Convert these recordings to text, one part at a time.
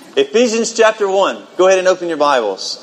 Ephesians chapter 1. Go ahead and open your Bibles.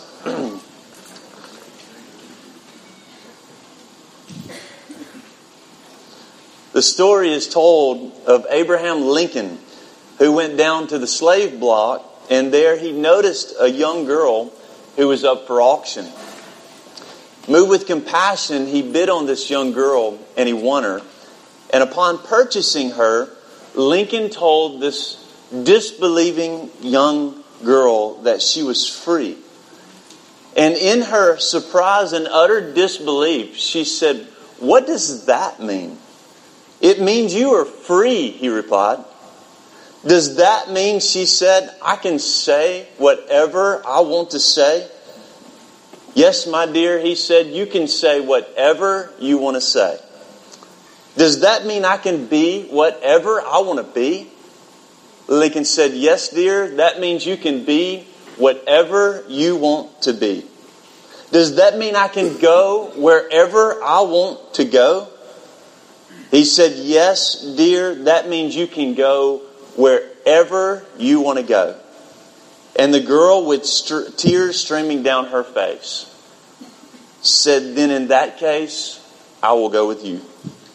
The story is told of Abraham Lincoln, who went down to the slave block, and there he noticed a young girl who was up for auction. Moved with compassion, he bid on this young girl, and he won her. And upon purchasing her, Lincoln told this disbelieving young girl that she was free. And in her surprise and utter disbelief, she said, "What does that mean?" "It means you are free," he replied. "Does that mean," she said, "I can say whatever I want to say?" "Yes, my dear," he said, "you can say whatever you want to say." "Does that mean I can be whatever I want to be?" Lincoln said, "Yes, dear, that means you can be whatever you want to be." "Does that mean I can go wherever I want to go?" He said, "Yes, dear, that means you can go wherever you want to go." And the girl, with tears streaming down her face, said, "Then in that case, I will go with you."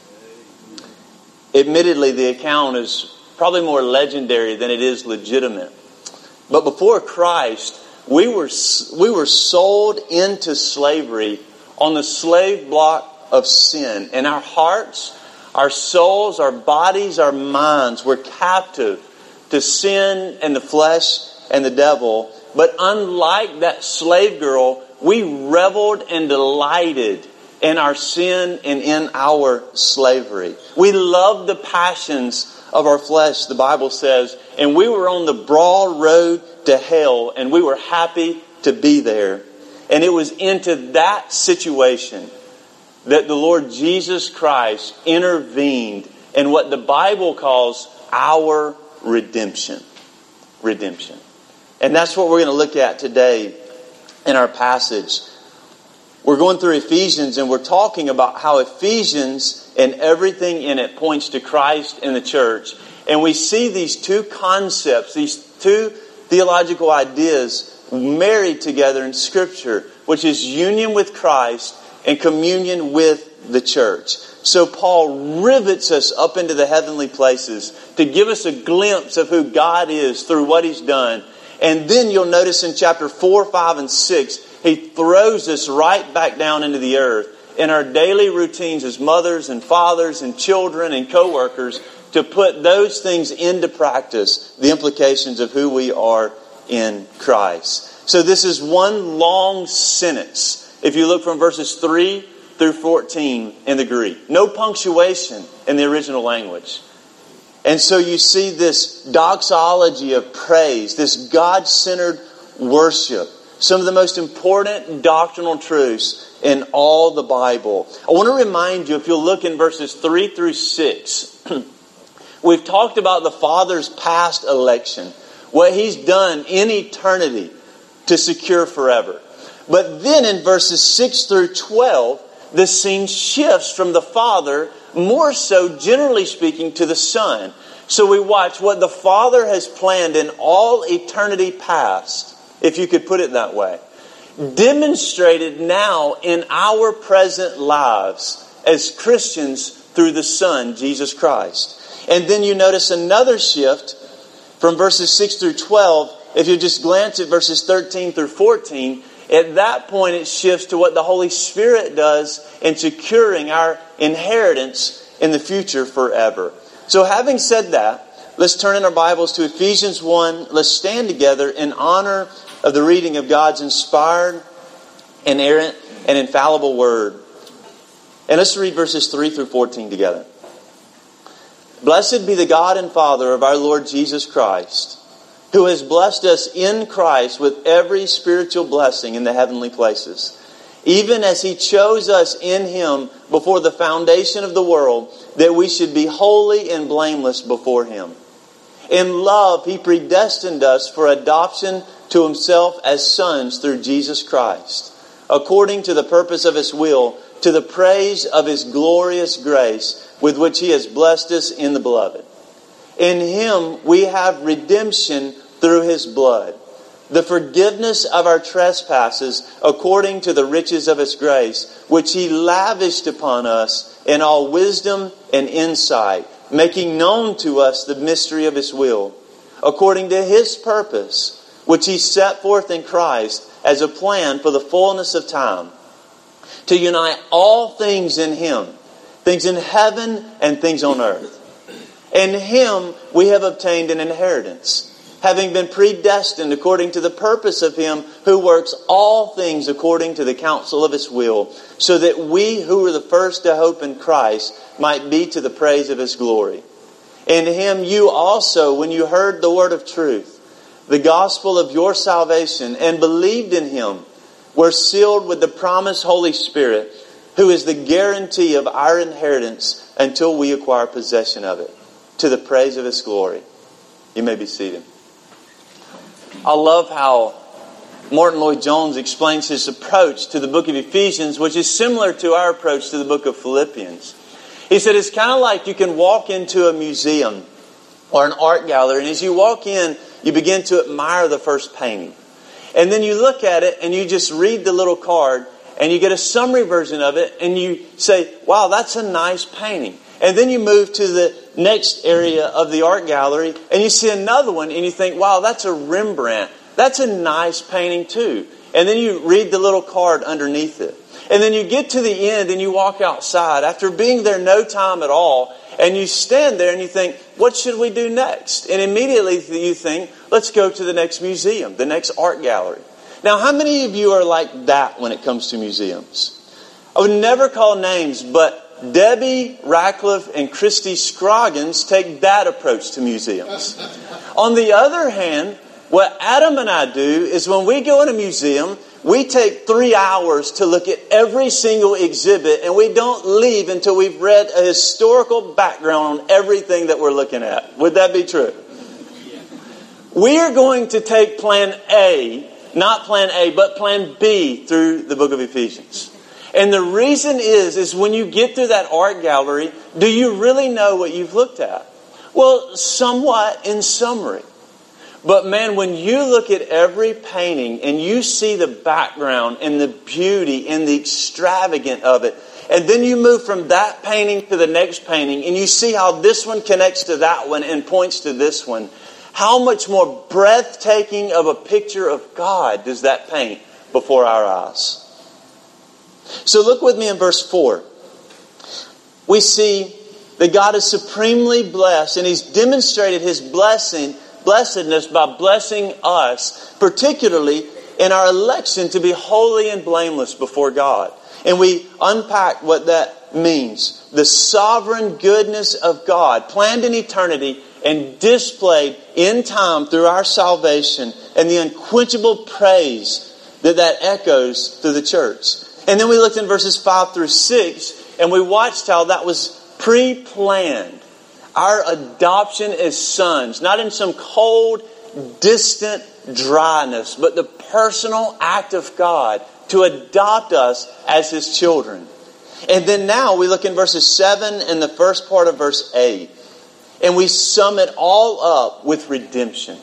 Admittedly, the account is probably more legendary than it is legitimate. But before Christ, we were sold into slavery on the slave block of sin. And our hearts, our souls, our bodies, our minds were captive to sin and the flesh and the devil. But unlike that slave girl, we reveled and delighted in our sin and in our slavery. We loved the passions of our flesh, the Bible says, and we were on the broad road to hell, and we were happy to be there. And it was into that situation that the Lord Jesus Christ intervened in what the Bible calls our redemption. Redemption. And that's what we're going to look at today in our passage. We're going through Ephesians, and we're talking about how Ephesians and everything in it points to Christ and the church. And we see these two concepts, these two theological ideas married together in Scripture, which is union with Christ and communion with the church. So Paul rivets us up into the heavenly places to give us a glimpse of who God is through what He's done. And then you'll notice in chapter 4, 5, and 6, he throws us right back down into the earth in our daily routines as mothers and fathers and children and co-workers to put those things into practice, the implications of who we are in Christ. So this is one long sentence. If you look from verses 3 through 14 in the Greek. No punctuation in the original language. And so you see this doxology of praise, this God-centered worship. Some of the most important doctrinal truths in all the Bible. I want to remind you, if you'll look in verses 3 through 6, we've talked about the Father's past election, what He's done in eternity to secure forever. But then in verses 6 through 12, the scene shifts from the Father, more so, generally speaking, to the Son. So we watch what the Father has planned in all eternity past, if you could put it that way, demonstrated now in our present lives as Christians through the Son, Jesus Christ. And then you notice another shift from verses 6 through 12. If you just glance at verses 13 through 14, at that point it shifts to what the Holy Spirit does in securing our inheritance in the future forever. So having said that, let's turn in our Bibles to Ephesians 1. Let's stand together in honor of the reading of God's inspired, inerrant, and infallible Word. And let's read verses 3 through 14 together. Blessed be the God and Father of our Lord Jesus Christ, who has blessed us in Christ with every spiritual blessing in the heavenly places, even as He chose us in Him before the foundation of the world, that we should be holy and blameless before Him. In love, He predestined us for adoption to Himself as sons through Jesus Christ, according to the purpose of His will, to the praise of His glorious grace, with which He has blessed us in the Beloved. In Him we have redemption through His blood, the forgiveness of our trespasses according to the riches of His grace, which He lavished upon us in all wisdom and insight, making known to us the mystery of His will, according to His purpose, which He set forth in Christ as a plan for the fullness of time, to unite all things in Him, things in heaven and things on earth. In Him we have obtained an inheritance, having been predestined according to the purpose of Him who works all things according to the counsel of His will, so that we who were the first to hope in Christ might be to the praise of His glory. In Him you also, when you heard the word of truth, the gospel of your salvation, and believed in Him, were sealed with the promised Holy Spirit, who is the guarantee of our inheritance until we acquire possession of it, to the praise of His glory. You may be seated. I love how Martin Lloyd-Jones explains his approach to the book of Ephesians, which is similar to our approach to the book of Philippians. He said it's kind of like you can walk into a museum or an art gallery, and as you walk in, you begin to admire the first painting. And then you look at it and you just read the little card and you get a summary version of it and you say, wow, that's a nice painting. And then you move to the next area of the art gallery and you see another one and you think, wow, that's a Rembrandt. That's a nice painting too. And then you read the little card underneath it. And then you get to the end and you walk outside after being there no time at all. And you stand there and you think, what should we do next? And immediately you think, let's go to the next museum, the next art gallery. Now, how many of you are like that when it comes to museums? I would never call names, but Debbie Ratcliffe and Christy Scroggins take that approach to museums. On the other hand, what Adam and I do is when we go in a museum, we take 3 hours to look at every single exhibit and we don't leave until we've read a historical background on everything that we're looking at. Would that be true? We are going to take plan A, not plan A, but plan B through the book of Ephesians. And the reason is when you get through that art gallery, do you really know what you've looked at? Well, somewhat in summary. But man, when you look at every painting and you see the background and the beauty and the extravagance of it, and then you move from that painting to the next painting and you see how this one connects to that one and points to this one, how much more breathtaking of a picture of God does that paint before our eyes? So look with me in verse 4. We see that God is supremely blessed and He's demonstrated His blessedness by blessing us, particularly in our election to be holy and blameless before God. And we unpack what that means. The sovereign goodness of God, planned in eternity and displayed in time through our salvation, and the unquenchable praise that echoes through the church. And then we looked in verses 5 through 6, and we watched how that was pre-planned. Our adoption as sons, not in some cold, distant dryness, but the personal act of God to adopt us as His children. And then now we look in verses 7 and the first part of verse 8. And we sum it all up with redemption.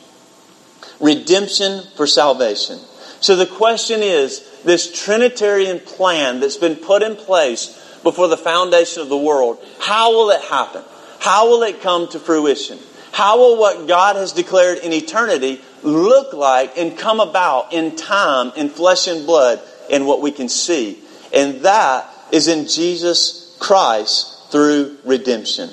Redemption for salvation. So the question is, this Trinitarian plan that's been put in place before the foundation of the world, how will it happen? How will it come to fruition? How will what God has declared in eternity look like and come about in time, in flesh and blood, in what we can see? And that is in Jesus Christ through redemption.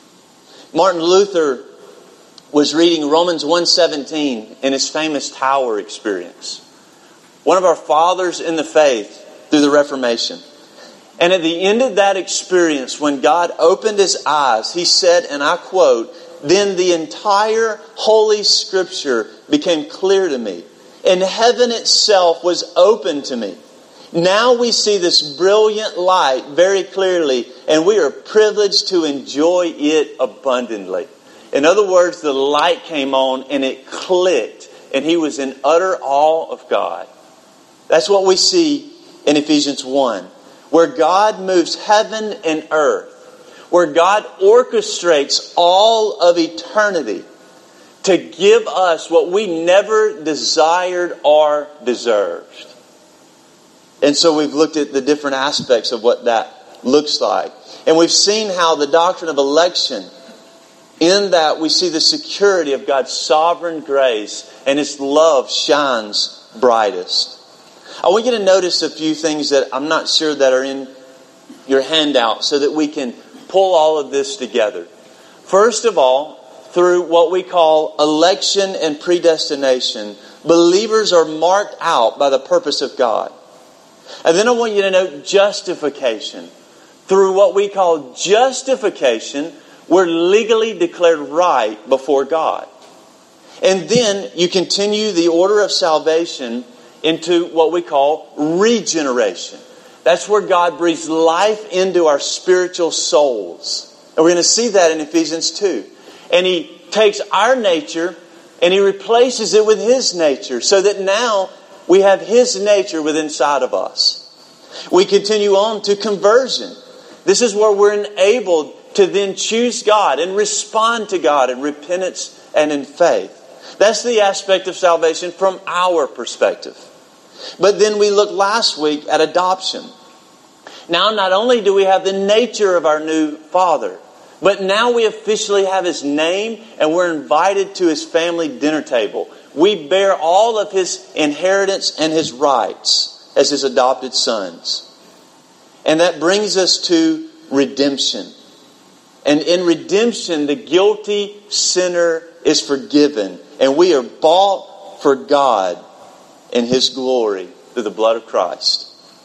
Martin Luther was reading Romans 1:17 in his famous Tower experience. One of our fathers in the faith through the Reformation. And at the end of that experience, when God opened his eyes, he said, and I quote, "Then the entire Holy Scripture became clear to me, and heaven itself was open to me. Now we see this brilliant light very clearly, and we are privileged to enjoy it abundantly." In other words, the light came on and it clicked, and he was in utter awe of God. That's what we see in Ephesians 1, where God moves heaven and earth, where God orchestrates all of eternity to give us what we never desired or deserved. And so we've looked at the different aspects of what that looks like. And we've seen how the doctrine of election, in that we see the security of God's sovereign grace and His love shines brightest. I want you to notice a few things that I'm not sure that are in your handout so that we can pull all of this together. First of all, through what we call election and predestination, believers are marked out by the purpose of God. And then I want you to note justification. Through what we call justification, we're legally declared right before God. And then you continue the order of salvation into what we call regeneration. That's where God breathes life into our spiritual souls. And we're going to see that in Ephesians 2. And He takes our nature and He replaces it with His nature, so that now we have His nature within inside of us. We continue on to conversion. This is where we're enabled to then choose God and respond to God in repentance and in faith. That's the aspect of salvation from our perspective. But then we looked last week at adoption. Now not only do we have the nature of our new Father, but now we officially have His name and we're invited to His family dinner table. We bear all of His inheritance and His rights as His adopted sons. And that brings us to redemption. And in redemption, the guilty sinner is forgiven. And we are bought for God in His glory through the blood of Christ.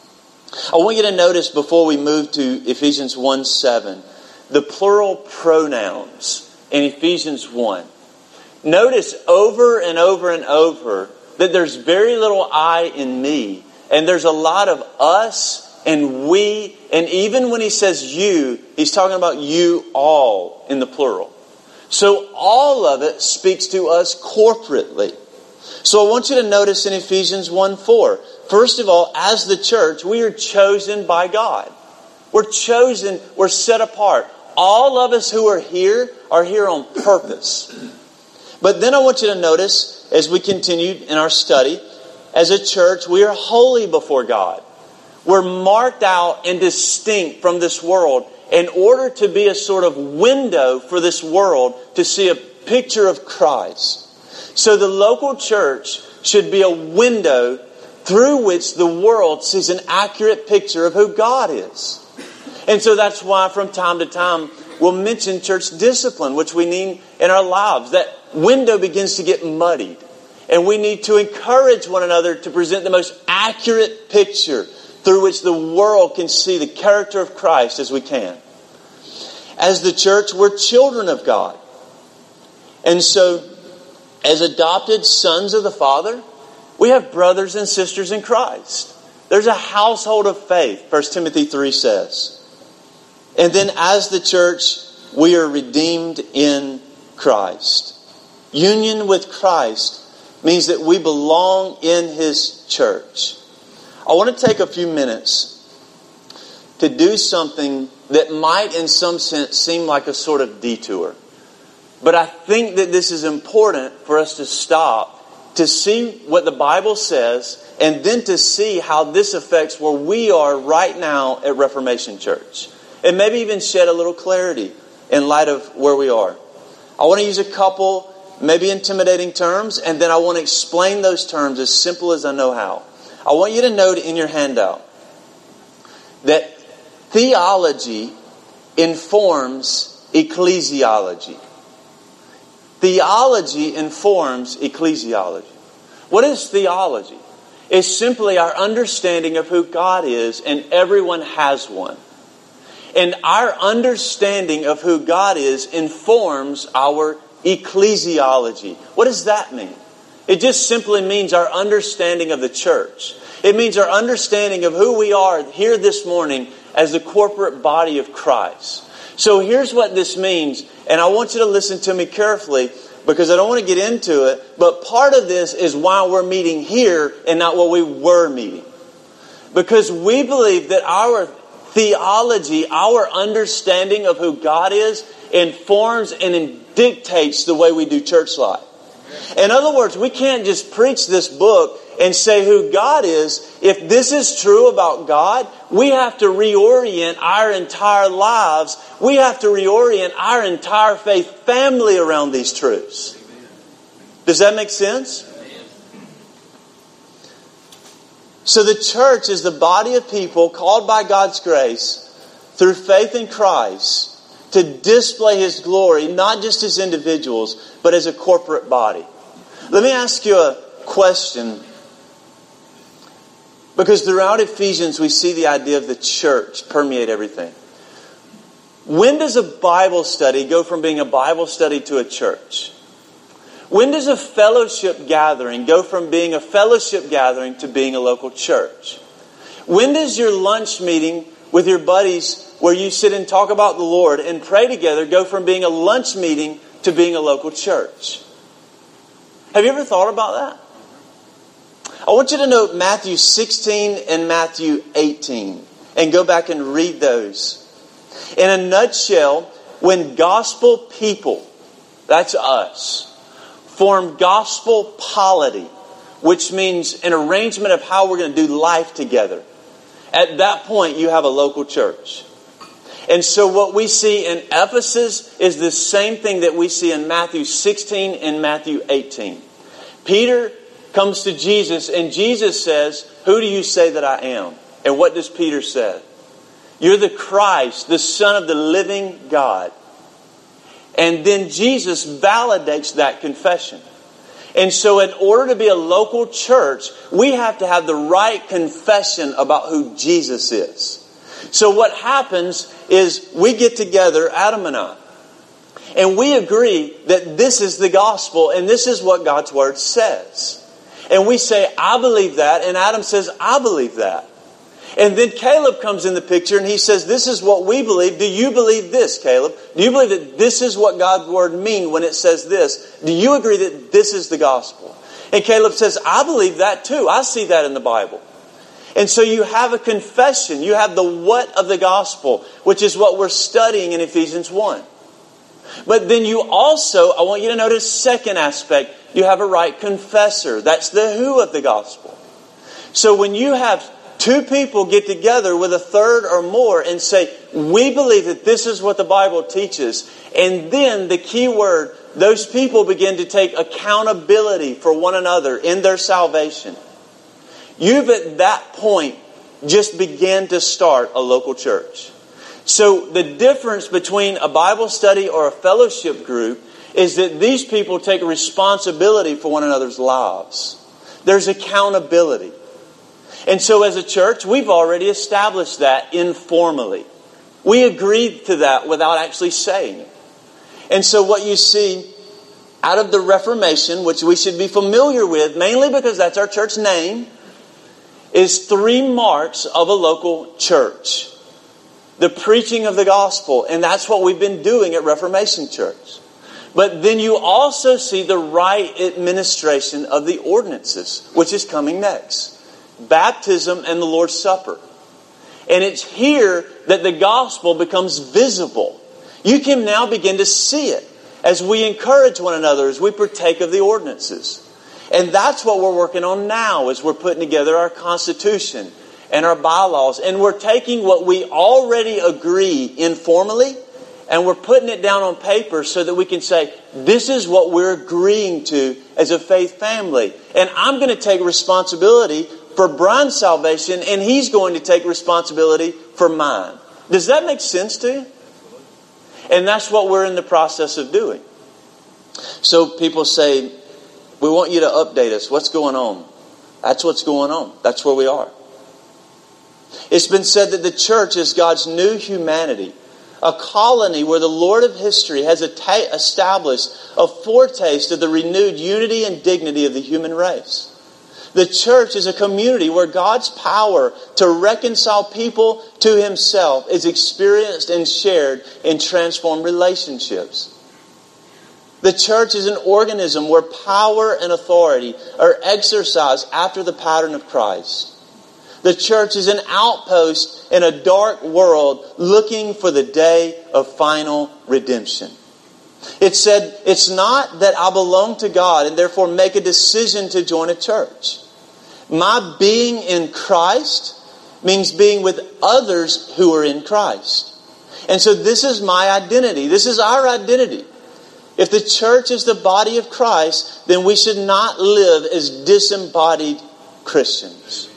I want you to notice before we move to Ephesians 1:7, the plural pronouns in Ephesians 1. Notice over and over and over that there's very little I in me. And there's a lot of us and we. And even when he says you, he's talking about you all in the plural. So all of it speaks to us corporately. So I want you to notice in Ephesians 1:4. First of all, as the church, we are chosen by God. We're chosen, we're set apart. All of us who are here on purpose. But then I want you to notice, as we continued in our study, as a church, we are holy before God. We're marked out and distinct from this world in order to be a sort of window for this world to see a picture of Christ. So the local church should be a window through which the world sees an accurate picture of who God is. And so that's why from time to time we'll mention church discipline, which we need in our lives. That window begins to get muddied. And we need to encourage one another to present the most accurate picture through which the world can see the character of Christ as we can. As the church, we're children of God. And so, as adopted sons of the Father, we have brothers and sisters in Christ. There's a household of faith, 1 Timothy 3 says. And then as the church, we are redeemed in Christ. Union with Christ means that we belong in His church. I want to take a few minutes to do something that might in some sense seem like a sort of detour. But I think that this is important for us to stop, to see what the Bible says, and then to see how this affects where we are right now at Reformation Church. And maybe even shed a little clarity in light of where we are. I want to use a couple maybe intimidating terms, and then I want to explain those terms as simple as I know how. I want you to note in your handout that theology informs ecclesiology. Theology informs ecclesiology. What is theology? It's simply our understanding of who God is, and everyone has one. And our understanding of who God is informs our ecclesiology. What does that mean? It just simply means our understanding of the church. It means our understanding of who we are here this morning as the corporate body of Christ. So here's what this means, and I want you to listen to me carefully because I don't want to get into it, but part of this is why we're meeting here and not where we were meeting. Because we believe that our theology, our understanding of who God is, informs and dictates the way we do church life. In other words, we can't just preach this book and say who God is. If this is true about God, we have to reorient our entire lives. We have to reorient our entire faith family around these truths. Does that make sense? So the church is the body of people called by God's grace through faith in Christ to display His glory, not just as individuals, but as a corporate body. Let me ask you a question. Because throughout Ephesians, we see the idea of the church permeate everything. When does a Bible study go from being a Bible study to a church? When does a fellowship gathering go from being a fellowship gathering to being a local church? When does your lunch meeting with your buddies where you sit and talk about the Lord and pray together go from being a lunch meeting to being a local church? Have you ever thought about that? I want you to note Matthew 16 and Matthew 18 and go back and read those. In a nutshell, when gospel people, that's us, form gospel polity, which means an arrangement of how we're going to do life together, at that point you have a local church. And so what we see in Ephesus is the same thing that we see in Matthew 16 and Matthew 18. Peter comes to Jesus and Jesus says, "Who do you say that I am?" And what does Peter say? "You're the Christ, the Son of the living God." And then Jesus validates that confession. And so in order to be a local church, we have to have the right confession about who Jesus is. So what happens is we get together, Adam and I, and we agree that this is the gospel and this is what God's Word says. And we say, "I believe that," and Adam says, "I believe that." And then Caleb comes in the picture and he says, "This is what we believe. Do you believe this, Caleb? Do you believe that this is what God's Word means when it says this? Do you agree that this is the gospel?" And Caleb says, "I believe that too. I see that in the Bible." And so you have a confession. You have the what of the gospel, which is what we're studying in Ephesians 1. But then you also, I want you to notice second aspect, you have a right confessor. That's the who of the gospel. So when you have two people get together with a third or more and say, "We believe that this is what the Bible teaches," and then the key word, those people begin to take accountability for one another in their salvation. You've at that point just began to start a local church. So the difference between a Bible study or a fellowship group is that these people take responsibility for one another's lives. There's accountability. And so as a church, we've already established that informally. We agreed to that without actually saying it. And so what you see out of the Reformation, which we should be familiar with, mainly because that's our church name, is 3 marks of a local church. The preaching of the gospel, and that's what we've been doing at Reformation Church. But then you also see the right administration of the ordinances, which is coming next. Baptism and the Lord's Supper. And it's here that the gospel becomes visible. You can now begin to see it as we encourage one another, as we partake of the ordinances. And that's what we're working on now as we're putting together our Constitution and our bylaws. And we're taking what we already agree informally and we're putting it down on paper so that we can say, this is what we're agreeing to as a faith family. And I'm going to take responsibility for Brian's salvation and he's going to take responsibility for mine. Does that make sense to you? And that's what we're in the process of doing. So people say, we want you to update us. What's going on? That's what's going on. That's where we are. It's been said that the church is God's new humanity, a colony where the Lord of history has established a foretaste of the renewed unity and dignity of the human race. The church is a community where God's power to reconcile people to Himself is experienced and shared in transformed relationships. The church is an organism where power and authority are exercised after the pattern of Christ. The church is an outpost in a dark world looking for the day of final redemption. It said, it's not that I belong to God and therefore make a decision to join a church. My being in Christ means being with others who are in Christ. And so this is my identity. This is our identity. If the church is the body of Christ, then we should not live as disembodied Christians.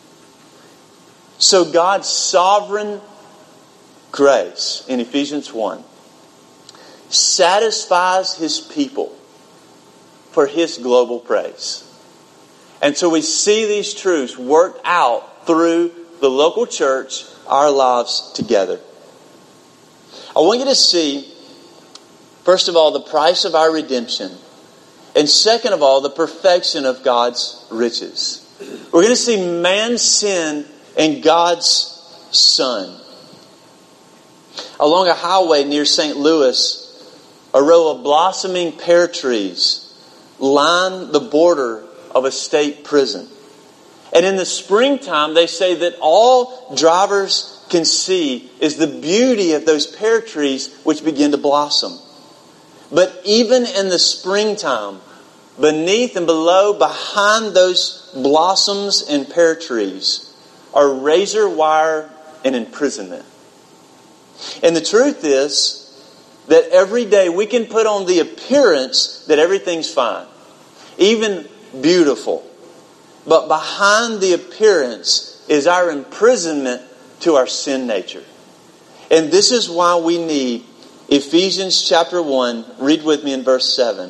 So God's sovereign grace in Ephesians 1 satisfies His people for His global praise. And so we see these truths worked out through the local church, our lives together. I want you to see, first of all, the price of our redemption. And second of all, the perfection of God's riches. We're going to see man's sin and God's Son. Along a highway near St. Louis, a row of blossoming pear trees line the border of a state prison. And in the springtime, they say that all drivers can see is the beauty of those pear trees which begin to blossom. But even in the springtime, beneath and below, behind those blossoms and pear trees, are razor wire and imprisonment. And the truth is that every day we can put on the appearance that everything's fine, even beautiful. But behind the appearance is our imprisonment to our sin nature. And this is why we need Ephesians chapter 1. Read with me in verse 7.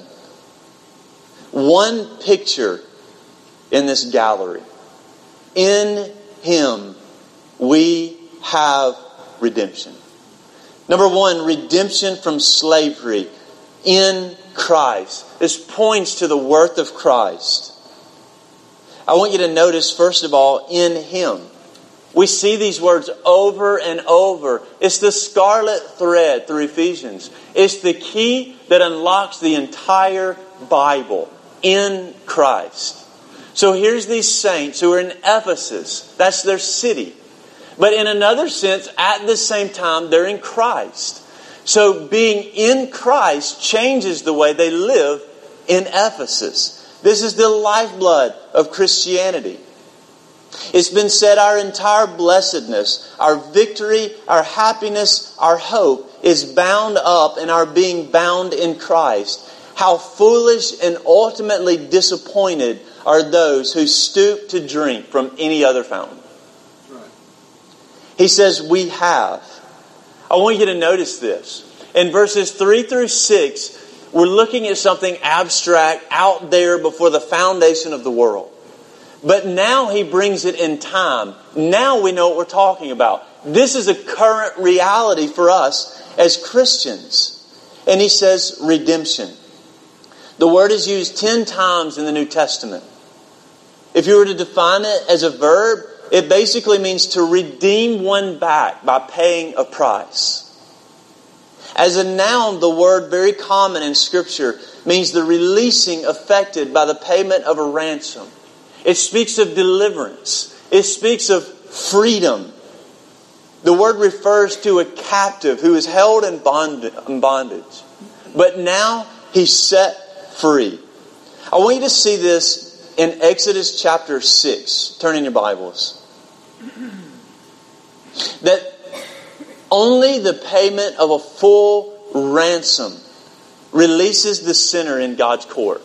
One picture in this gallery. In Him we have redemption. Number one, redemption from slavery in Christ. This points to the worth of Christ. I want you to notice, first of all, in Him. We see these words over and over. It's the scarlet thread through Ephesians. It's the key that unlocks the entire Bible. In Christ. So here's these saints who are in Ephesus. That's their city. But in another sense, at the same time, they're in Christ. So being in Christ changes the way they live in Ephesus. This is the lifeblood of Christianity. It's been said our entire blessedness, our victory, our happiness, our hope is bound up in our being bound in Christ. How foolish and ultimately disappointed are those who stoop to drink from any other fountain. He says, we have. I want you to notice this. In verses 3 through 6, we're looking at something abstract out there before the foundation of the world. But now he brings it in time. Now we know what we're talking about. This is a current reality for us as Christians. And he says redemption. The word is used 10 times in the New Testament. If you were to define it as a verb, it basically means to redeem one back by paying a price. As a noun, the word, very common in Scripture, means the releasing effected by the payment of a ransom. It speaks of deliverance. It speaks of freedom. The word refers to a captive who is held in bondage. But now he's set free. I want you to see this in Exodus chapter 6. Turn in your Bibles. That only the payment of a full ransom releases the sinner in God's court.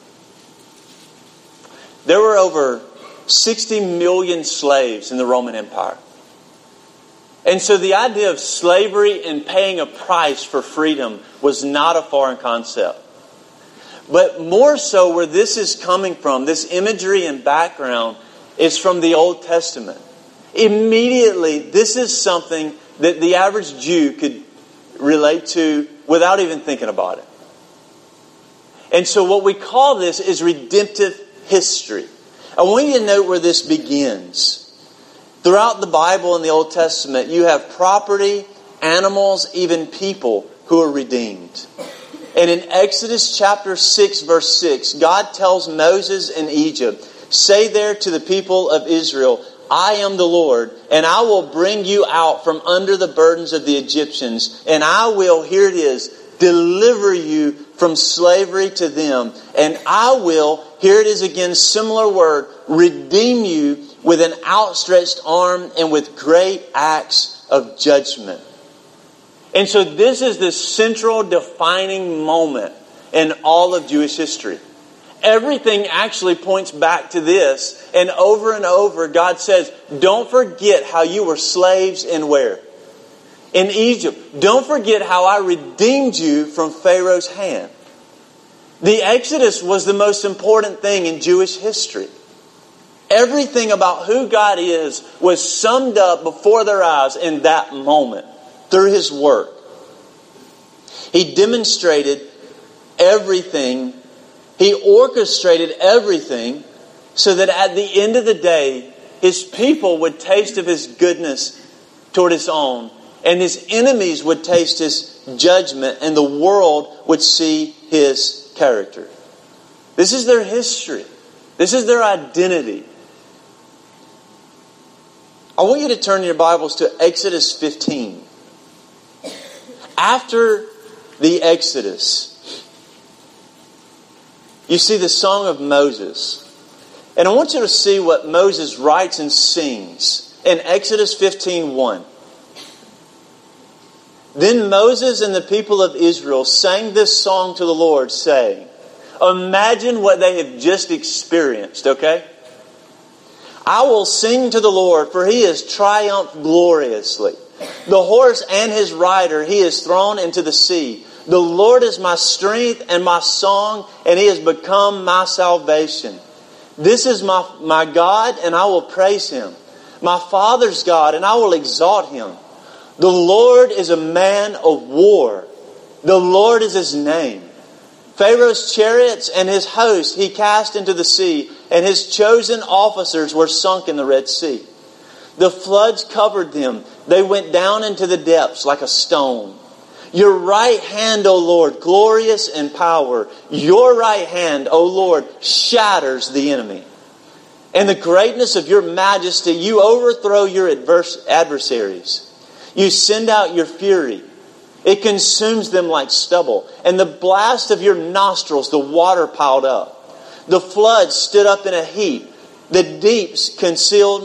There were over 60 million slaves in the Roman Empire. And so the idea of slavery and paying a price for freedom was not a foreign concept. But more so where this is coming from, this imagery and background, is from the Old Testament. Immediately, this is something that the average Jew could relate to without even thinking about it. And so what we call this is redemptive history. I want you to note where this begins. Throughout the Bible and the Old Testament, you have property, animals, even people who are redeemed. And in Exodus chapter 6, verse 6, God tells Moses in Egypt, say there to the people of Israel, I am the Lord, and I will bring you out from under the burdens of the Egyptians, and I will, here it is, deliver you from slavery to them. And I will, here it is again, similar word, redeem you with an outstretched arm and with great acts of judgment. And so this is the central defining moment in all of Jewish history. Everything actually points back to this. And over, God says, don't forget how you were slaves in where? In Egypt. Don't forget how I redeemed you from Pharaoh's hand. The Exodus was the most important thing in Jewish history. Everything about who God is was summed up before their eyes in that moment through His work. He demonstrated everything. He orchestrated everything so that at the end of the day, His people would taste of His goodness toward His own, and His enemies would taste His judgment, and the world would see His character. This is their history. This is their identity. I want you to turn your Bibles to Exodus 15. After the Exodus, you see the Song of Moses. And I want you to see what Moses writes and sings in Exodus 15:1. Then Moses and the people of Israel sang this song to the Lord, saying, imagine what they have just experienced, okay? I will sing to the Lord, for He has triumphed gloriously. The horse and his rider He has thrown into the sea. The Lord is my strength and my song, and He has become my salvation. This is my God, and I will praise Him. My Father's God, and I will exalt Him. The Lord is a man of war. The Lord is His name. Pharaoh's chariots and his host He cast into the sea, and His chosen officers were sunk in the Red Sea. The floods covered them. They went down into the depths like a stone. Your right hand, O Lord, glorious in power. Your right hand, O Lord, shatters the enemy. In the greatness of your majesty, you overthrow your adversaries. You send out your fury. It consumes them like stubble. And the blast of your nostrils, the water piled up. The floods stood up in a heap. The deeps congealed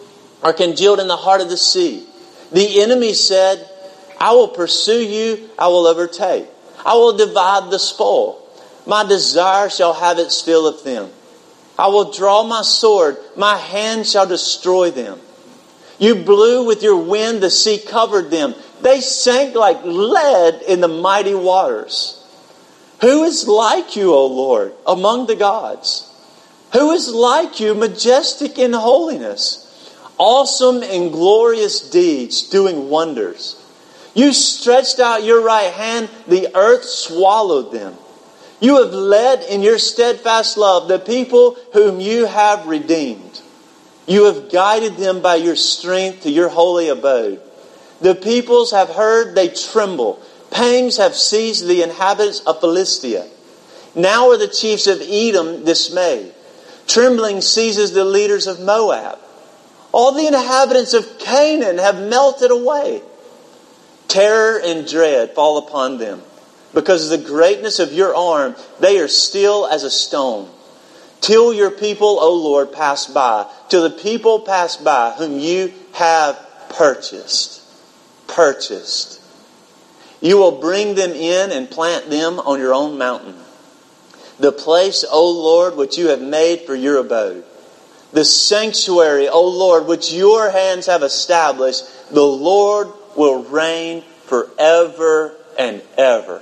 in the heart of the sea. The enemy said, I will pursue you, I will overtake. I will divide the spoil. My desire shall have its fill of them. I will draw my sword, my hand shall destroy them. You blew with your wind, the sea covered them. They sank like lead in the mighty waters. Who is like you, O Lord, among the gods? Who is like you, majestic in holiness, awesome in glorious deeds, doing wonders? You stretched out your right hand, the earth swallowed them. You have led in your steadfast love the people whom you have redeemed. You have guided them by your strength to your holy abode. The peoples have heard, they tremble. Pangs have seized the inhabitants of Philistia. Now are the chiefs of Edom dismayed. Trembling seizes the leaders of Moab. All the inhabitants of Canaan have melted away. Terror and dread fall upon them. Because of the greatness of your arm, they are still as a stone. Till your people, O Lord, pass by. Till the people pass by whom you have purchased. Purchased. You will bring them in and plant them on your own mountain. The place, O Lord, which you have made for your abode. The sanctuary, O Lord, which your hands have established. The Lord will reign forever and ever.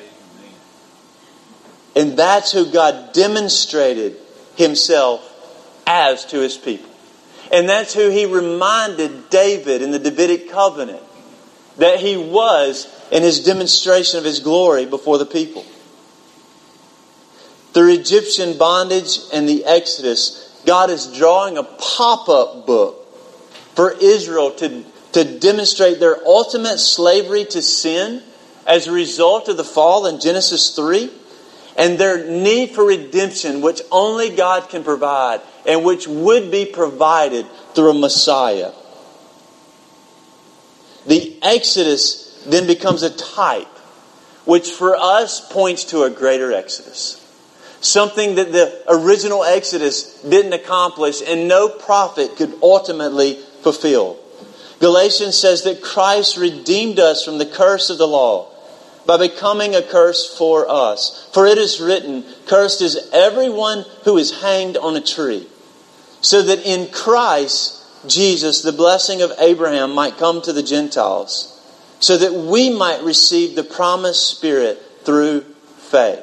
And that's who God demonstrated Himself as to His people. And that's who He reminded David in the Davidic covenant that He was in His demonstration of His glory before the people. Through Egyptian bondage and the Exodus, God is drawing a pop-up book for Israel to demonstrate their ultimate slavery to sin as a result of the fall in Genesis 3. And their need for redemption, which only God can provide, and which would be provided through a Messiah. The Exodus then becomes a type, which for us points to a greater Exodus. Something that the original Exodus didn't accomplish and no prophet could ultimately fulfill. Galatians says that Christ redeemed us from the curse of the law by becoming a curse for us. For it is written, cursed is everyone who is hanged on a tree, so that in Christ Jesus the blessing of Abraham might come to the Gentiles, so that we might receive the promised Spirit through faith.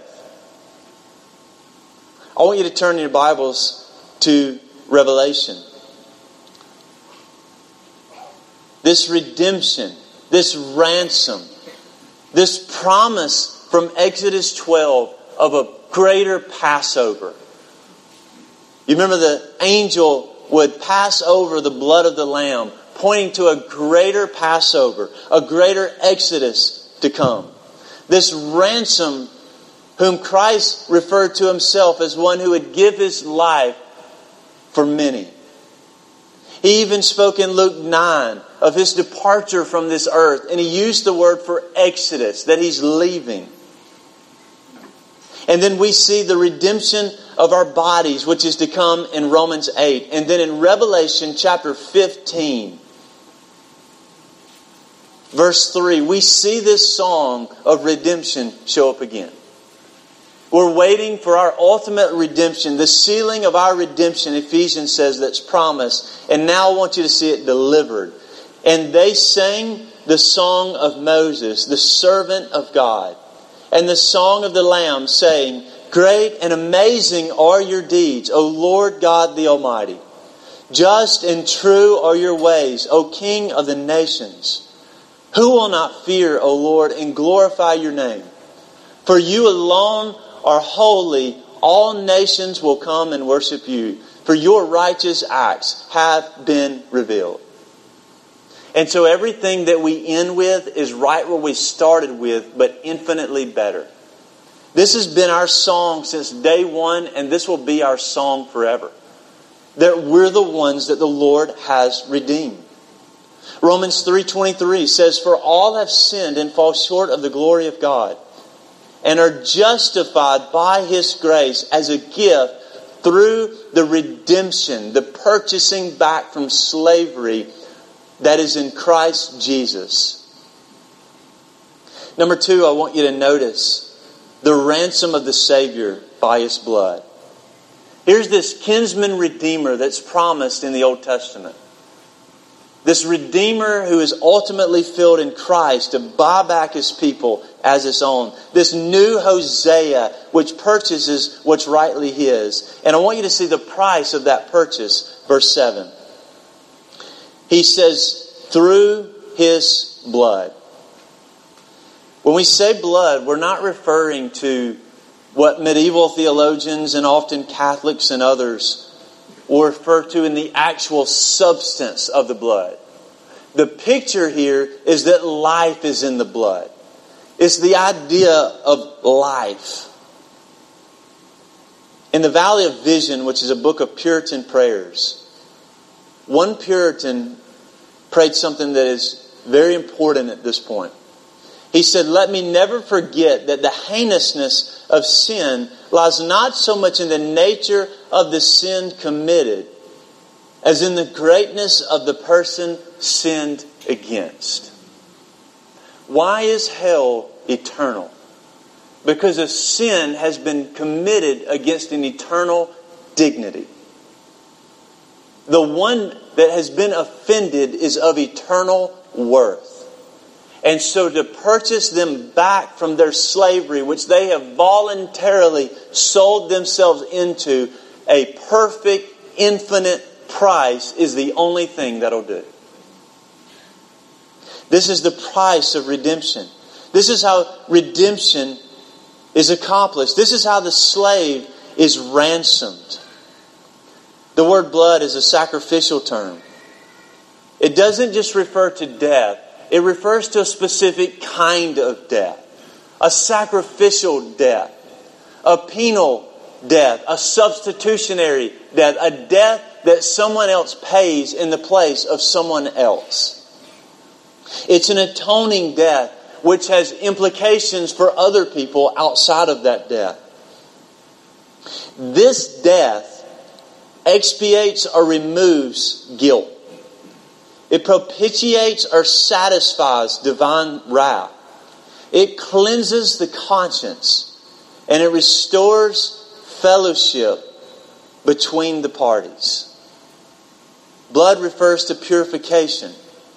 I want you to turn your Bibles to Revelation. This redemption, this ransom, this promise from Exodus 12 of a greater Passover. You remember the angel would pass over the blood of the Lamb, pointing to a greater Passover, a greater Exodus to come. This ransom whom Christ referred to himself as one who would give his life for many. He even spoke in Luke 9 of his departure from this earth, and he used the word for Exodus, that he's leaving. And then we see the redemption of our bodies, which is to come in Romans 8. And then in Revelation chapter 15, verse 3, we see this song of redemption show up again. We're waiting for our ultimate redemption, the sealing of our redemption, Ephesians says, that's promised. And now I want you to see it delivered. And they sang the song of Moses, the servant of God, and the song of the Lamb, saying, great and amazing are your deeds, O Lord God the Almighty. Just and true are your ways, O King of the nations. Who will not fear, O Lord, and glorify your name? For you alone are holy. All nations will come and worship you, for your righteous acts have been revealed. And so everything that we end with is right where we started with, but infinitely better. This has been our song since day one, and this will be our song forever. That we're the ones that the Lord has redeemed. Romans 3:23 says, for all have sinned and fall short of the glory of God, and are justified by His grace as a gift through the redemption, the purchasing back from slavery that is in Christ Jesus. Number 2, I want you to notice the ransom of the Savior by His blood. Here's this kinsman redeemer that's promised in the Old Testament. This redeemer who is ultimately filled in Christ to buy back His people as His own. This new Hosea which purchases what's rightly His. And I want you to see the price of that purchase. Verse 7. He says, through His blood. When we say blood, we're not referring to what medieval theologians and often Catholics and others will refer to in the actual substance of the blood. The picture here is that life is in the blood. It's the idea of life. In the Valley of Vision, which is a book of Puritan prayers, one Puritan prayed something that is very important at this point. He said, let me never forget that the heinousness of sin lies not so much in the nature of the sin committed as in the greatness of the person sinned against. Why is hell eternal? Because a sin has been committed against an eternal dignity. The one that has been offended is of eternal worth. And so to purchase them back from their slavery, which they have voluntarily sold themselves into, a perfect, infinite price is the only thing that'll do. This is the price of redemption. This is how redemption is accomplished. This is how the slave is ransomed. The word blood is a sacrificial term. It doesn't just refer to death. It refers to a specific kind of death. A sacrificial death. A penal death. A substitutionary death. A death that someone else pays in the place of someone else. It's an atoning death which has implications for other people outside of that death. This death expiates or removes guilt. It propitiates or satisfies divine wrath. It cleanses the conscience, and it restores fellowship between the parties. Blood refers to purification.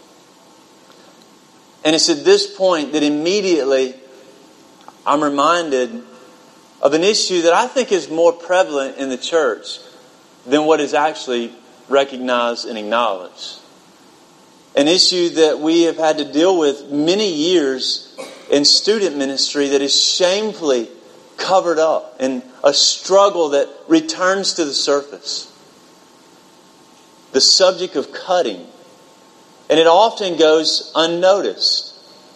And it's at this point that immediately I'm reminded of an issue that I think is more prevalent in the church than what is actually recognized and acknowledged. An issue that we have had to deal with many years in student ministry that is shamefully covered up, and a struggle that returns to the surface. The subject of cutting. And it often goes unnoticed.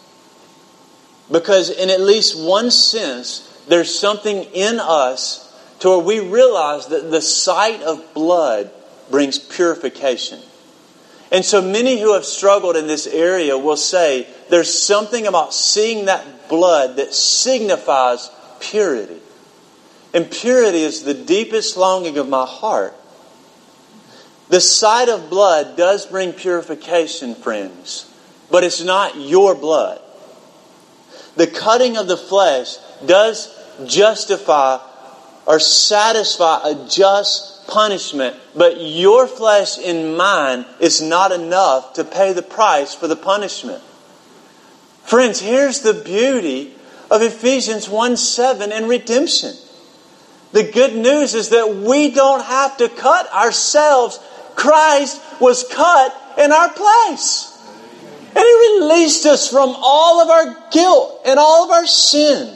Because in at least one sense, there's something in us to where we realize that the sight of blood brings purification. And so many who have struggled in this area will say there's something about seeing that blood that signifies purity. And purity is the deepest longing of my heart. The sight of blood does bring purification, friends, but it's not your blood. The cutting of the flesh does justify or satisfy a just punishment, but your flesh and mine is not enough to pay the price for the punishment. Friends, here's the beauty of Ephesians 1:7 and redemption. The good news is that we don't have to cut ourselves. Christ was cut in our place. And He released us from all of our guilt and all of our sin.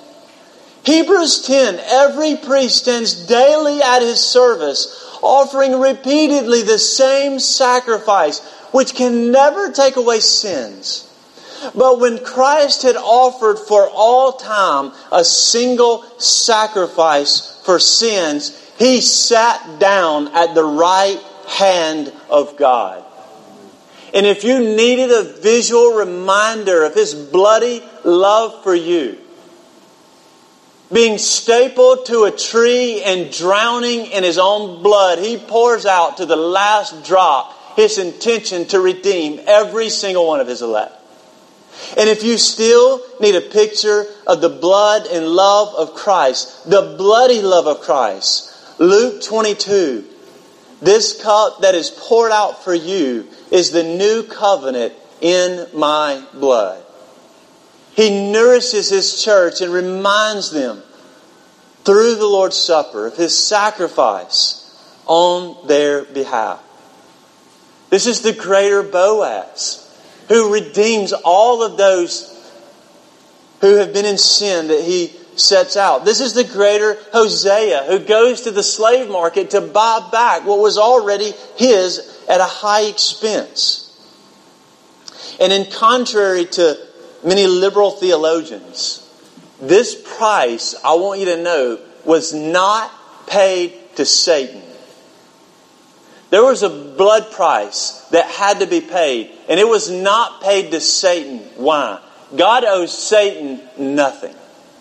Hebrews 10, every priest stands daily at his service, offering repeatedly the same sacrifice, which can never take away sins. But when Christ had offered for all time a single sacrifice for sins, He sat down at the right hand of God. And if you needed a visual reminder of His bloody love for you, being stapled to a tree and drowning in His own blood, He pours out to the last drop His intention to redeem every single one of His elect. And if you still need a picture of the blood and love of Christ, the bloody love of Christ, Luke 22, this cup that is poured out for you is the new covenant in my blood. He nourishes His church and reminds them through the Lord's Supper of His sacrifice on their behalf. This is the greater Boaz who redeems all of those who have been in sin that He sets out. This is the greater Hosea who goes to the slave market to buy back what was already his at a high expense. And in contrary to many liberal theologians, this price, I want you to know, was not paid to Satan. There was a blood price that had to be paid, and it was not paid to Satan. Why? God owes Satan nothing.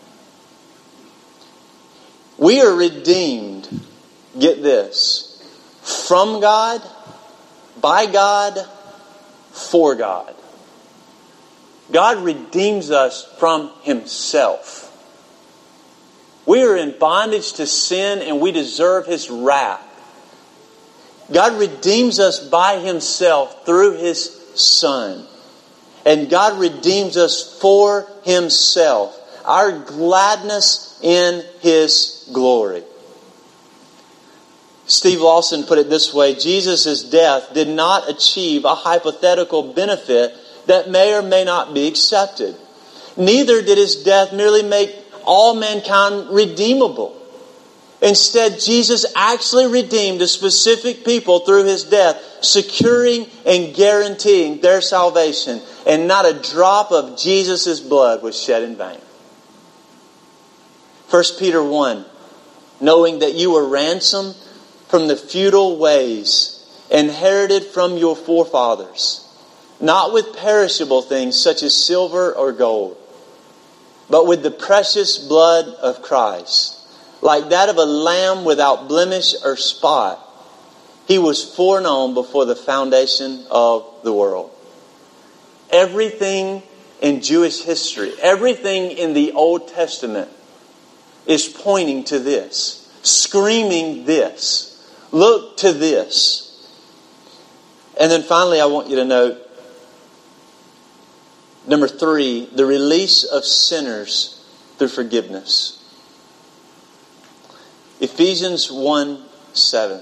We are redeemed, get this, from God, by God, for God. God redeems us from Himself. We are in bondage to sin and we deserve His wrath. God redeems us by Himself through His Son. And God redeems us for Himself. Our gladness in His glory. Steve Lawson put it this way: Jesus' death did not achieve a hypothetical benefit that may or may not be accepted. Neither did His death merely make all mankind redeemable. Instead, Jesus actually redeemed a specific people through His death, securing and guaranteeing their salvation. And not a drop of Jesus' blood was shed in vain. 1 Peter 1, knowing that you were ransomed from the futile ways inherited from your forefathers, not with perishable things such as silver or gold, but with the precious blood of Christ, like that of a lamb without blemish or spot. He was foreknown before the foundation of the world. Everything in Jewish history, everything in the Old Testament is pointing to this, screaming this. Look to this. And then finally, I want you to note, number 3, the release of sinners through forgiveness. Ephesians 1:7.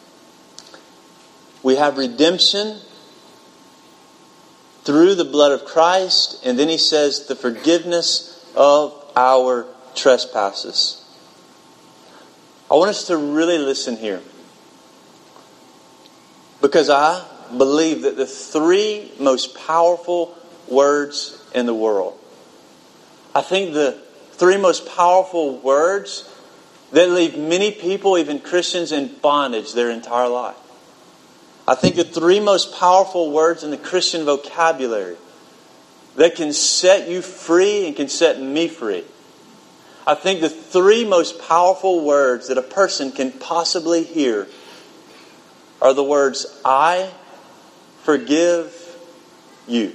We have redemption through the blood of Christ, and then he says the forgiveness of our trespasses. I want us to really listen here, because I believe that the 3 most powerful words in the world, I think the 3 most powerful words that leave many people, even Christians, in bondage their entire life. I think the 3 most powerful words in the Christian vocabulary that can set you free and can set me free. I think the 3 most powerful words that a person can possibly hear are the words, I forgive you.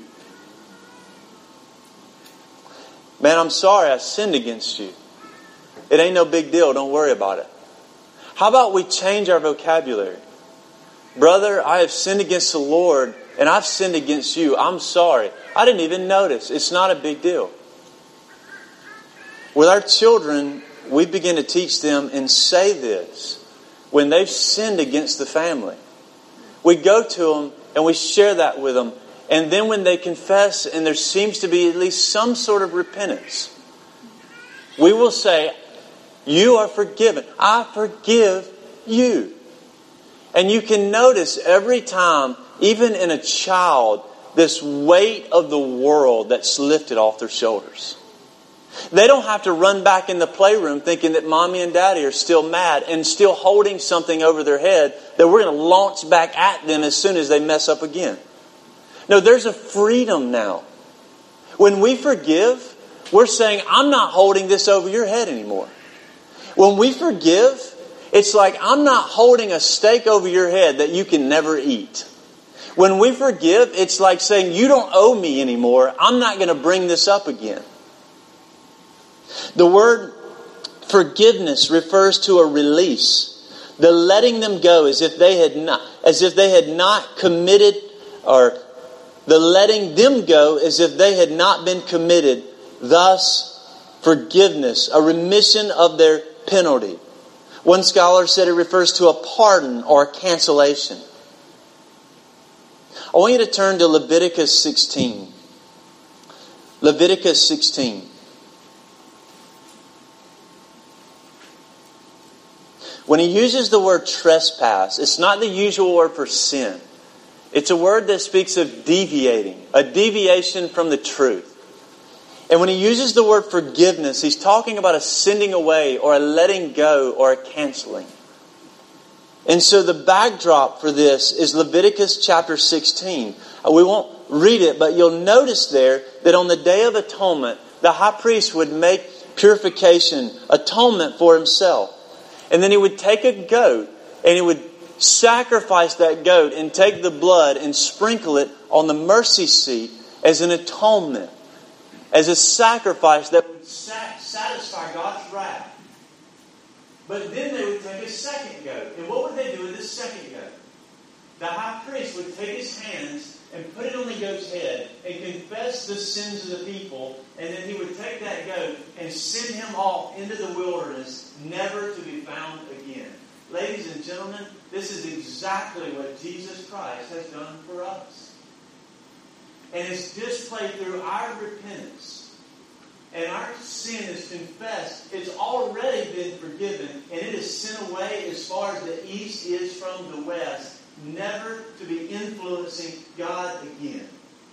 Man, I'm sorry I sinned against you. It ain't no big deal. Don't worry about it. How about we change our vocabulary? Brother, I have sinned against the Lord and I've sinned against you. I'm sorry. I didn't even notice. It's not a big deal. With our children, we begin to teach them and say this when they've sinned against the family. We go to them and we share that with them. And then when they confess and there seems to be at least some sort of repentance, we will say, you are forgiven. I forgive you. And you can notice every time, even in a child, this weight of the world that's lifted off their shoulders. They don't have to run back in the playroom thinking that mommy and daddy are still mad and still holding something over their head that we're going to launch back at them as soon as they mess up again. No, there's a freedom now. When we forgive, we're saying, I'm not holding this over your head anymore. When we forgive, it's like I'm not holding a steak over your head that you can never eat. When we forgive, it's like saying, you don't owe me anymore. I'm not going to bring this up again. The word forgiveness refers to a release. The letting them go as if they had not committed, or the letting them go as if they had not been committed. Thus, forgiveness, a remission of their penalty. One scholar said it refers to a pardon or a cancellation. I want you to turn to Leviticus 16. Leviticus 16. When he uses the word trespass, it's not the usual word for sin. It's a word that speaks of deviating, a deviation from the truth. And when he uses the word forgiveness, he's talking about a sending away or a letting go or a canceling. And so the backdrop for this is Leviticus chapter 16. We won't read it, but you'll notice there that on the Day of Atonement, the high priest would make purification, atonement for himself. And then he would take a goat and he would sacrifice that goat and take the blood and sprinkle it on the mercy seat as an atonement, as a sacrifice that would satisfy God's wrath. But then they would take a second goat. And what would they do with this second goat? The high priest would take his hands and put it on the goat's head and confess the sins of the people. And then he would take that goat and send him off into the wilderness, never to be found again. Ladies and gentlemen, this is exactly what Jesus Christ has done for us. And it's displayed through our repentance. And our sin is confessed. It's already been forgiven. And it is sent away as far as the east is from the west. Never to be influencing God again.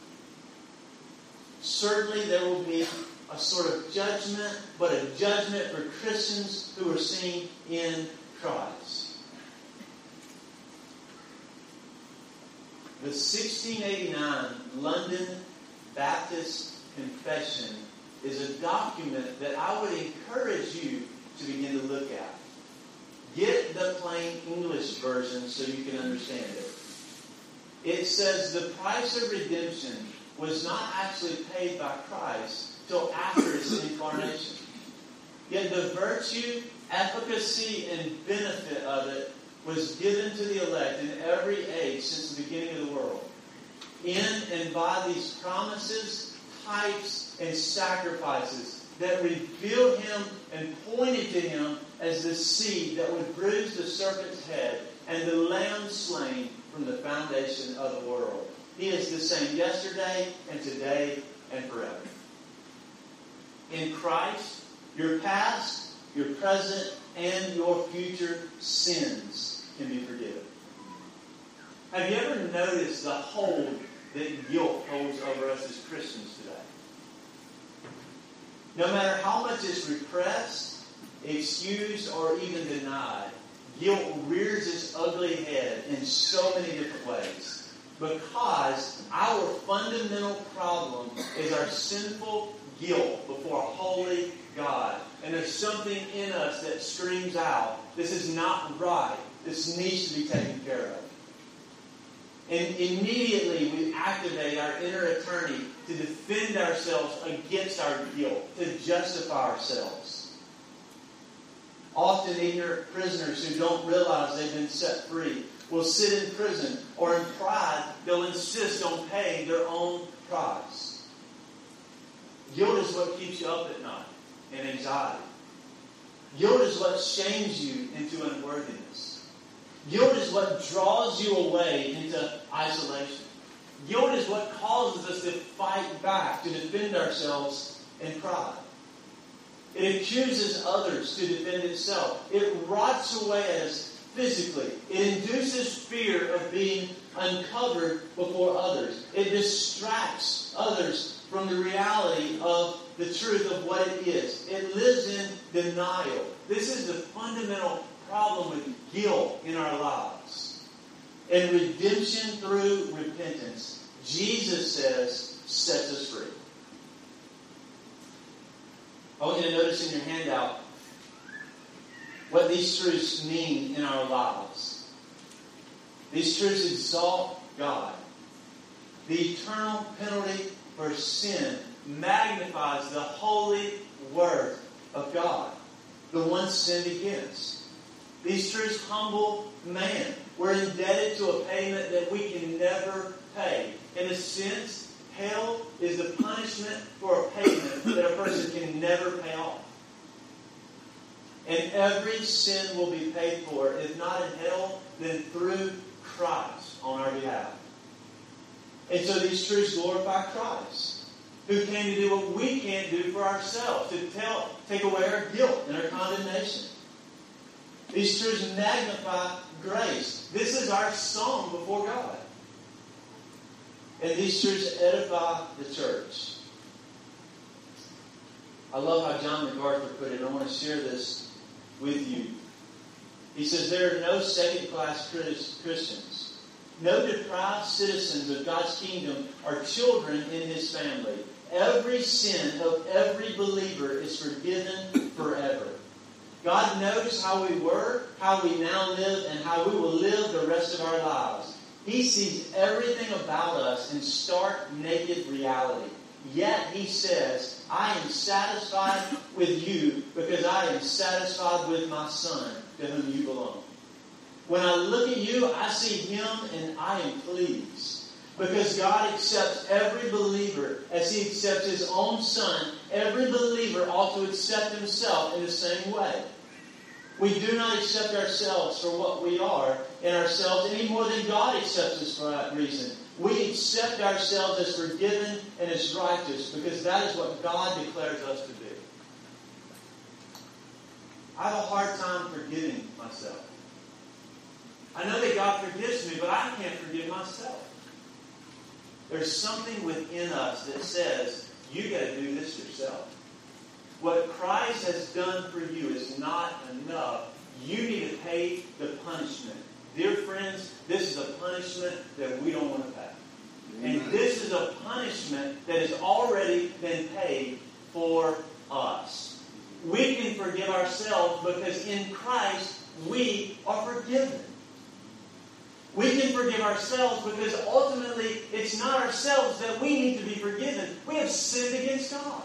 Certainly there will be a sort of judgment, but a judgment for Christians who are seen in Christ. The 1689 London Baptist Confession is a document that I would encourage you to begin to look at. Get the plain English version so you can understand it. It says the price of redemption was not actually paid by Christ till after His incarnation. Yet the virtue, efficacy, and benefit of it was given to the elect in every age since the beginning of the world. In and by these promises, types, and sacrifices that revealed Him and pointed to Him as the seed that would bruise the serpent's head and the lamb slain from the foundation of the world. He is the same yesterday and today and forever. In Christ, your past, your present, and your future sins can be forgiven. Have you ever noticed the hold that guilt holds over us as Christians today? No matter how much it's repressed, excused, or even denied, guilt rears its ugly head in so many different ways. Because our fundamental problem is our sinful guilt before a holy God. And there's something in us that screams out, this is not right. This needs to be taken care of. And immediately we activate our inner attorney to defend ourselves against our guilt, to justify ourselves. Often ignorant prisoners who don't realize they've been set free will sit in prison, or in pride, they'll insist on paying their own price. Guilt is what keeps you up at night, and anxiety. Guilt is what shames you into unworthiness. Guilt is what draws you away into isolation. Guilt is what causes us to fight back, to defend ourselves in pride. It accuses others to defend itself. It rots away at us physically. It induces fear of being uncovered before others. It distracts others from the reality of the truth of what it is. It lives in denial. This is the fundamental problem with guilt in our lives. And redemption through repentance, Jesus says, sets us free. I want you to notice in your handout what these truths mean in our lives. These truths exalt God. The eternal penalty for sin magnifies the holy word of God, the one sinned against. These truths humble man. We're indebted to a payment that we can never pay. In a sense, hell is the punishment for a payment that a person can never pay off. And every sin will be paid for, if not in hell, then through Christ on our behalf. And so these truths glorify Christ, who came to do what we can't do for ourselves, to take away our guilt and our condemnation. These truths magnify grace. This is our song before God. And these truths edify the church. I love how John MacArthur put it. I want to share this with you. He says, there are no second-class Christians. No deprived citizens of God's kingdom are children in His family. Every sin of every believer is forgiven forever. God knows how we were, how we now live, and how we will live the rest of our lives. He sees everything about us in stark, naked reality. Yet He says, I am satisfied with you because I am satisfied with my Son to whom you belong. When I look at you, I see Him and I am pleased. Because God accepts every believer as He accepts His own Son. Every believer ought to accept himself in the same way. We do not accept ourselves for what we are in ourselves any more than God accepts us for that reason. We accept ourselves as forgiven and as righteous because that is what God declares us to be. I have a hard time forgiving myself. I know that God forgives me, but I can't forgive myself. There's something within us that says, you got to do this yourself. What Christ has done for you is not enough. You need to pay the punishment. Dear friends, this is a punishment that we don't want to pay. And this is a punishment that has already been paid for us. We can forgive ourselves because in Christ we are forgiven. We can forgive ourselves because ultimately it's not ourselves that we need to be forgiven. We have sinned against God.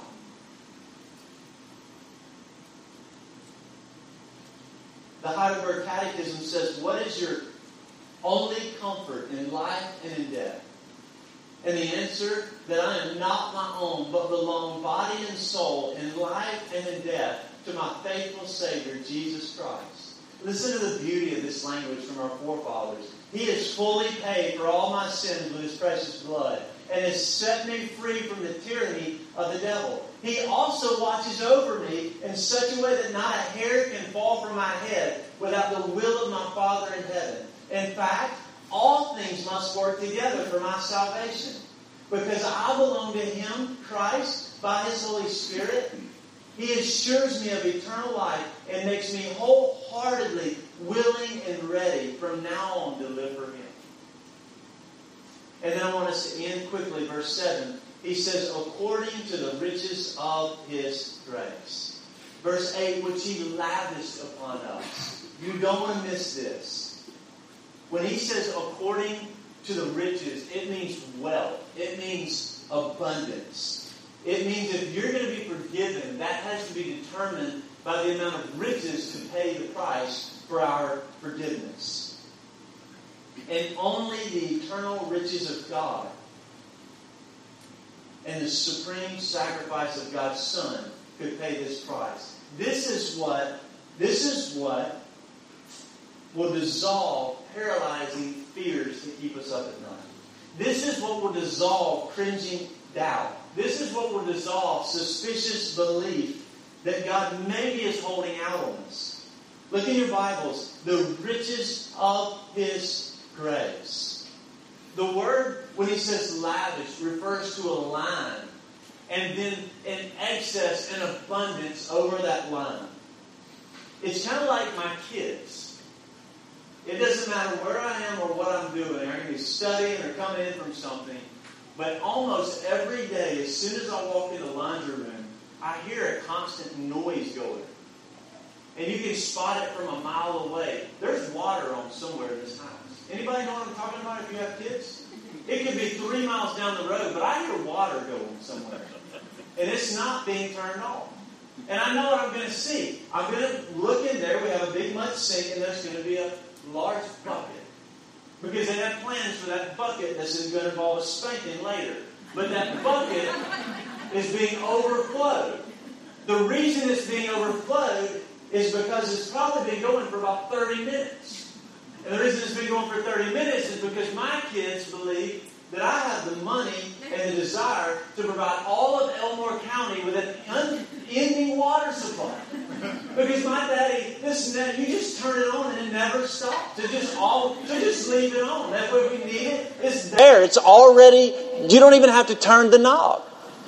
The Heidelberg Catechism says, what is your only comfort in life and in death? And the answer, that I am not my own, but belong body and soul, in life and in death, to my faithful Savior, Jesus Christ. Listen to the beauty of this language from our forefathers. He has fully paid for all my sins with His precious blood, and has set me free from the tyranny of the devil. He also watches over me in such a way that not a hair can fall from my head without the will of my Father in heaven. In fact, all things must work together for my salvation. Because I belong to Him, Christ, by His Holy Spirit, He assures me of eternal life and makes me wholeheartedly willing and ready from now on to live for Him. And then I want us to end quickly, verse 7. He says, according to the riches of His grace. Verse 8, which He lavished upon us. You don't want to miss this. When he says according to the riches, it means wealth. It means abundance. It means if you're going to be forgiven, that has to be determined by the amount of riches to pay the price for our forgiveness. And only the eternal riches of God and the supreme sacrifice of God's Son could pay this price. This is what will dissolve paralyzing fears to keep us up at night. This is what will dissolve cringing doubt. This is what will dissolve suspicious belief that God maybe is holding out on us. Look in your Bibles. The riches of His grace. The word, when he says lavish, refers to a line. And then an excess and abundance over that line. It's kind of like my kids. It doesn't matter where I am or what I'm doing. I can be studying or coming in from something. But almost every day, as soon as I walk in the laundry room, I hear a constant noise going. And you can spot it from a mile away. There's water on somewhere in this house. Anybody know what I'm talking about if you have kids? It could be 3 miles down the road, but I hear water going somewhere. And it's not being turned off. And I know what I'm going to see. I'm going to look in there. We have a big mud sink, and there's going to be a large bucket. Because they have plans for that bucket. This is going to involve a spanking later. But that bucket is being overflowed. The reason it's being overflowed is because it's probably been going for about 30 minutes. And the reason it's been going for 30 minutes is because my kids believe that I have the money and the desire to provide all of Elmore County with an unending water supply. Because my daddy, you just turn it on and it never stops. To just leave it on. That way we need it. It's there. It's already, you don't even have to turn the knob.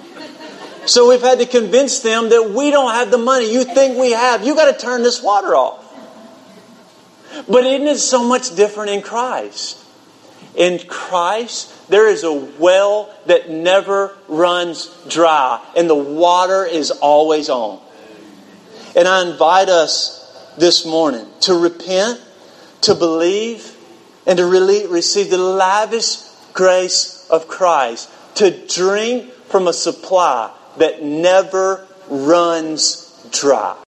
So we've had to convince them that we don't have the money you think we have. You got to turn this water off. But isn't it so much different in Christ? In Christ, there is a well that never runs dry. And the water is always on. And I invite us this morning to repent, to believe, and to really receive the lavish grace of Christ. To drink from a supply that never runs dry.